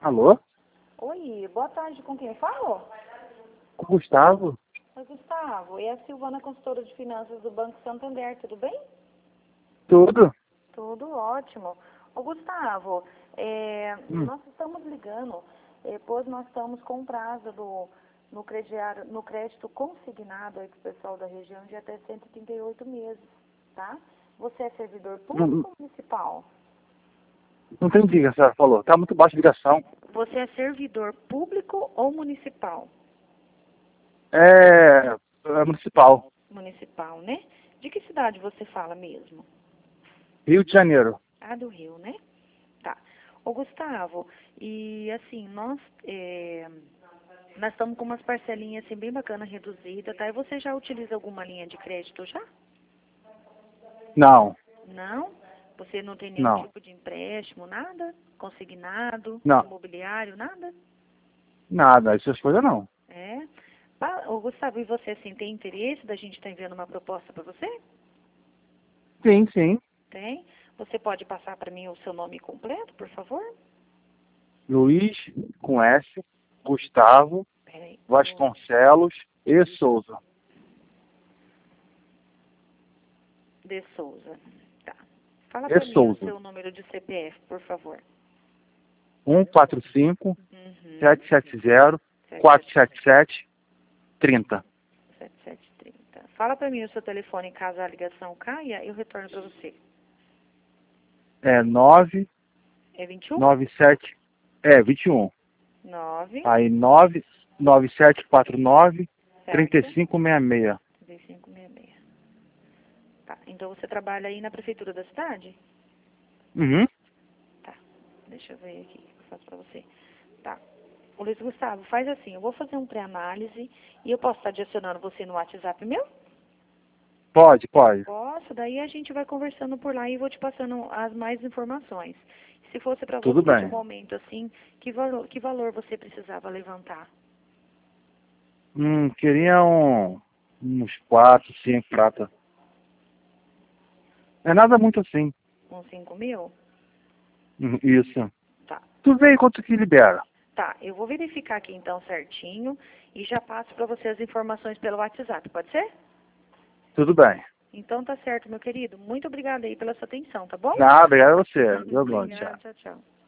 Alô? Oi, boa tarde, com quem eu falo? Com o Gustavo? Oi, Gustavo, é a Silvana, consultora de finanças do Banco Santander, tudo bem? Tudo? Tudo ótimo. Ô, Gustavo, Hum. nós estamos ligando, pois nós estamos com prazo no crédito consignado aí para o pessoal da região de até 138 meses, tá? Você é servidor Não, público ou municipal? não entendi o que a senhora falou. Tá muito baixa a ligação. Você é servidor público ou municipal? É municipal. Municipal, né? De que cidade você fala mesmo? Rio de Janeiro. Ah, do Rio, né? Tá. Ô, Gustavo, e assim, nós estamos com umas parcelinhas assim bem bacana reduzida, tá? E você já utiliza alguma linha de crédito já? Não, Não? Você não tem nenhum não, tipo de empréstimo, nada? Consignado, não. imobiliário, nada? Nada, essas coisas não. É? Ô, Gustavo, e você assim, tem interesse da gente estar enviando uma proposta para você? Sim, sim. Tem? Você pode passar para mim o seu nome completo, por favor? Luiz, com S, Gustavo, Peraí. Vasconcelos e Souza. De Souza. Tá. Fala E para mim o Souza. seu número de CPF, por favor. 145 Uhum. 770 477 30. 7730. Fala para mim o seu telefone caso a ligação caia, eu retorno para você. É 9 É 21? 97 21. 9, Aí 99749 certo? 3566. 3566. Tá. Então você trabalha aí na prefeitura da cidade? Uhum. Tá. Deixa eu ver aqui o que eu faço para você. Tá. Ô, Luiz Gustavo, faz assim, eu vou fazer um pré-análise e eu posso estar adicionando você no WhatsApp meu? Pode, pode. Posso, daí a gente vai conversando por lá e vou te passando as mais informações. Se fosse para Tudo você de um bem. momento assim, que valor você precisava levantar? Queria uns 4, 5 prata. É nada muito assim. Uns 5.000? Isso. Tá. Tu vê aí quanto que libera. Tá, eu vou verificar aqui então certinho e já passo para você as informações pelo WhatsApp, pode ser? Tudo bem. Então tá certo, meu querido. Muito obrigada aí pela sua atenção, tá bom? Nada, obrigado a você. Deus abençoe. Obrigada, tchau, tchau.